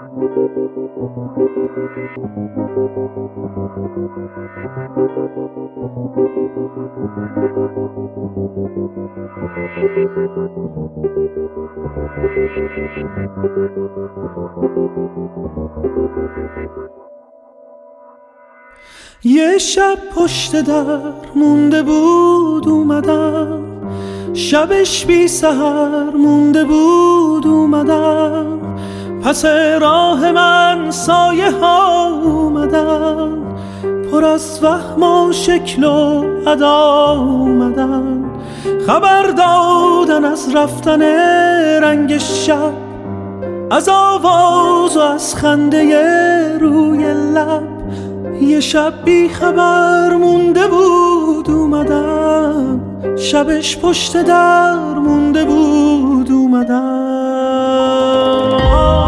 یه شب پشت در مونده بود اومدم، شبش بی سحر مونده بود اومدم، پس راه من سایه ها اومدن، پر از وهم و شکل و ادا اومدن، خبر دادن از رفتن رنگ شب، از آواز و از خنده روی لب. یه شب بی خبر مونده بود اومدم، شبش پشت در مونده بود اومدم.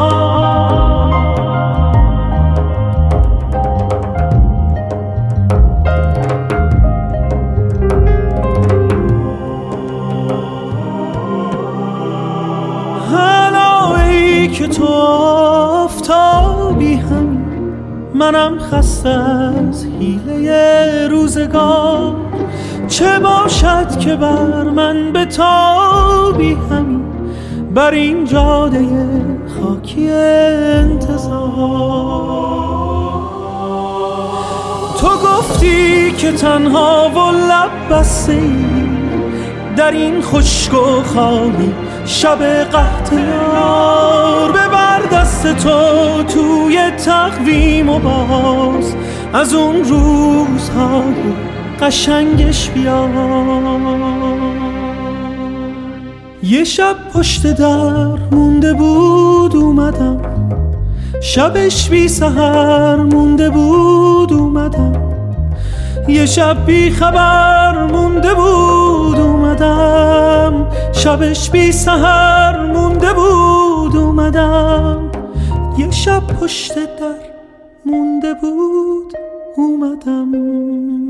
هلایی که تو آفتابی هم، منم خسته از حیله روزگار، چه باشد که بر من به تابی همین، بر این جاده خاکی انتظار. تو گفتی که تنها و لب بسته ای در این خشک و خالی شب قحط یار، ببر دست تو توی تقویم و باز از اون روزهای قشنگش بیار. یه شب پشت در مونده بود اومدم، شبش بی سحر مونده بود اومدم، یه شب بی خبر مونده بود اومدم، شبش بی سحر مونده بود اومدم، یه شب پشت در مونده بود اومدم.